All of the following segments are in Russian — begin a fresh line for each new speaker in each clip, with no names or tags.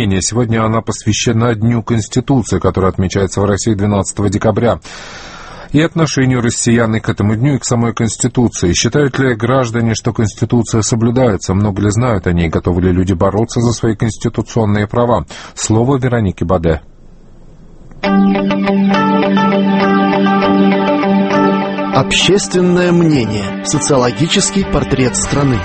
мнение. Сегодня она посвящена Дню Конституции, который отмечается в России 12 декабря. И отношению россиян и к этому дню, и к самой Конституции. Считают ли граждане, что Конституция соблюдается? Много ли знают о ней? Готовы ли люди бороться за свои конституционные права? Слово Веронике Баде.
Общественное мнение. Социологический портрет страны.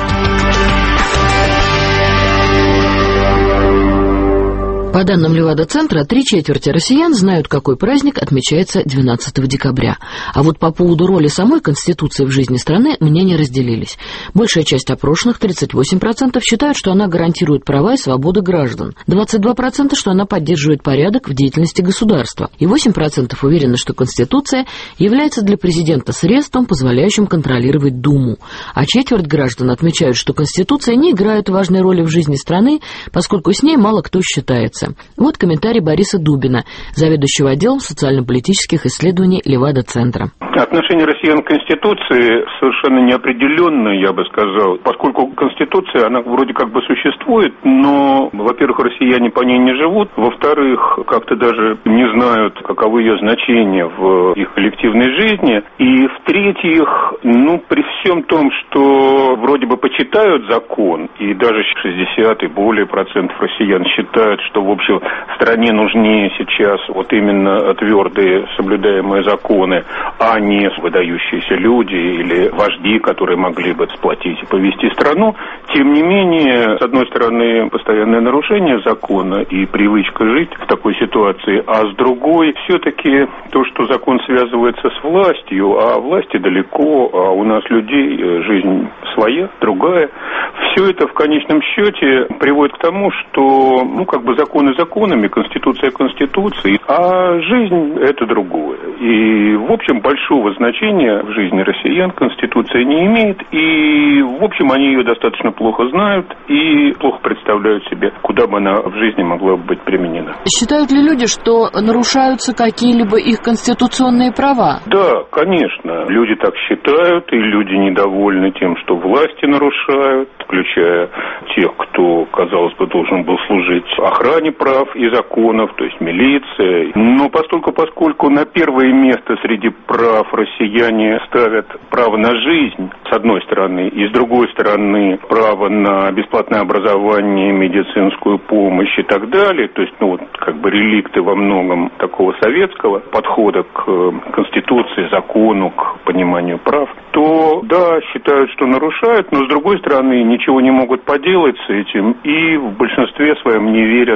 По данным Левада-центра, 3/4 россиян знают, какой праздник отмечается 12 декабря. А вот по поводу роли самой Конституции в жизни страны мнения разделились. Большая часть опрошенных, 38%, считают, что она гарантирует права и свободы граждан. 22%, что она поддерживает порядок в деятельности государства. И 8% уверены, что Конституция является для президента средством, позволяющим контролировать Думу. А четверть граждан отмечают, что Конституция не играет важной роли в жизни страны, поскольку с ней мало кто считается. Вот комментарий Бориса Дубина, заведующего отделом социально-политических исследований Левада-центра.
Отношение россиян к Конституции совершенно неопределенное, я бы сказал, поскольку Конституция, она вроде как бы существует, но, во-первых, россияне по ней не живут, во-вторых, как-то даже не знают, каковы ее значения в их коллективной жизни, и, в-третьих, при всем том, что вроде бы почитают закон, и даже 60 и более процентов россиян считают, что, в общем, стране нужнее сейчас вот именно твердые соблюдаемые законы, а не выдающиеся люди или вожди, которые могли бы сплотить и повести страну. Тем не менее, с одной стороны, постоянное нарушение закона и привычка жить в такой ситуации, а с другой, все-таки то, что закон связывается с властью, а власти далеко, а у нас людей жизнь своя, другая. Все это в конечном счете приводит к тому, что, законы законами, Конституция Конституцией, а жизнь это другое. И, в общем, большого значения в жизни россиян Конституция не имеет, и, в общем, они ее достаточно плохо знают и плохо представляют себе, куда бы она в жизни могла быть применена.
Считают ли люди, что нарушаются какие-либо их конституционные права?
Да, конечно. Люди так считают, и люди недовольны тем, что власти нарушают, включая тех, кто, казалось бы, должен был служить охране прав и законов, то есть милиция. Но поскольку на первое место среди прав россияне ставят право на жизнь, с одной стороны, и с другой стороны, право на бесплатное образование, медицинскую помощь и так далее, то есть, реликты во многом такого советского подхода к Конституции, закону, к пониманию прав, то, да, считают, что нарушают, но, с другой стороны, ничего не могут поделать с этим, и в большинстве своем не верят,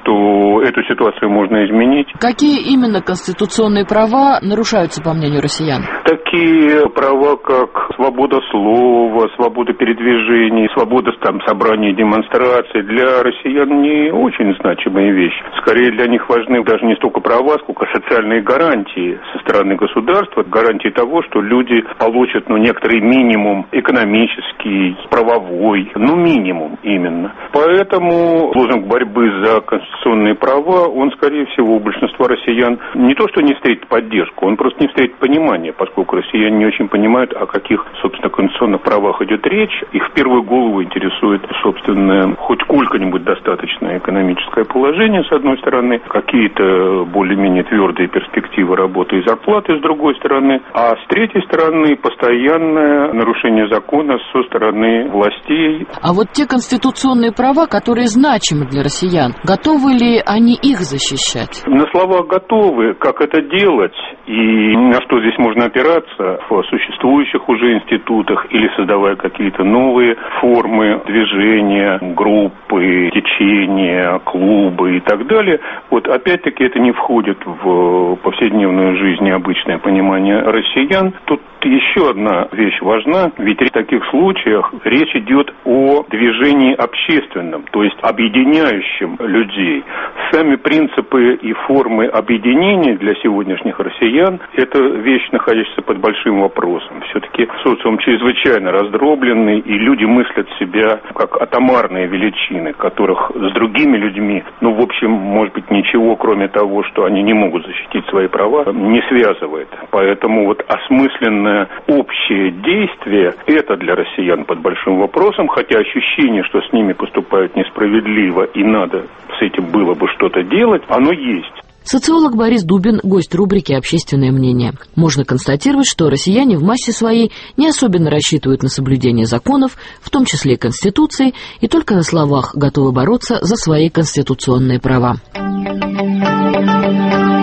что эту ситуацию можно изменить.
Какие именно конституционные права нарушаются, по мнению россиян?
Такие права, как свобода слова, свобода передвижений, свобода собраний и демонстраций, для россиян не очень значимые вещи. Скорее для них важны даже не столько права, сколько социальные гарантии со стороны государства, гарантии того, что люди получат некоторый минимум экономический, правовой, минимум именно. Поэтому лозунг борьбы за конституционные права, он, скорее всего, у большинства россиян не то, что не встретит поддержку, он просто не встретит понимания, поскольку россияне не очень понимают, о каких, собственно, конституционных правах идет речь. Их в первую голову интересует, собственно, хоть сколько-нибудь достаточное экономическое положение, с одной стороны, какие-то более-менее твердые перспективы работы и зарплаты, с другой стороны, а с третьей стороны, постоянное нарушение закона со стороны властей.
А вот те конституционные права, которые значимы для россиян, готовы ли они их защищать?
На словах готовы. Как это делать и на что здесь можно опираться в существующих уже институтах или создавая какие-то новые формы движения, группы, течения, клубы и так далее. Вот опять-таки это не входит в повседневную жизнь и обычное понимание россиян. Тут еще одна вещь важна, ведь в таких случаях речь идет о движении общественном, то есть объединяющем людей. Сами принципы и формы объединения для сегодняшних россиян – это вещь, находящаяся под большим вопросом. Все-таки социум чрезвычайно раздробленный, и люди мыслят себя как атомарные величины, которых с другими людьми, в общем, может быть, ничего, кроме того, что они не могут защитить свои права, не связывает. Поэтому осмысленное общее действие – это для россиян под большим вопросом, хотя ощущение, что с ними поступают несправедливо и надо с этим было бы что-то делать, оно есть.
Социолог Борис Дубин – гость рубрики «Общественное мнение». Можно констатировать, что россияне в массе своей не особенно рассчитывают на соблюдение законов, в том числе и Конституции, и только на словах готовы бороться за свои конституционные права.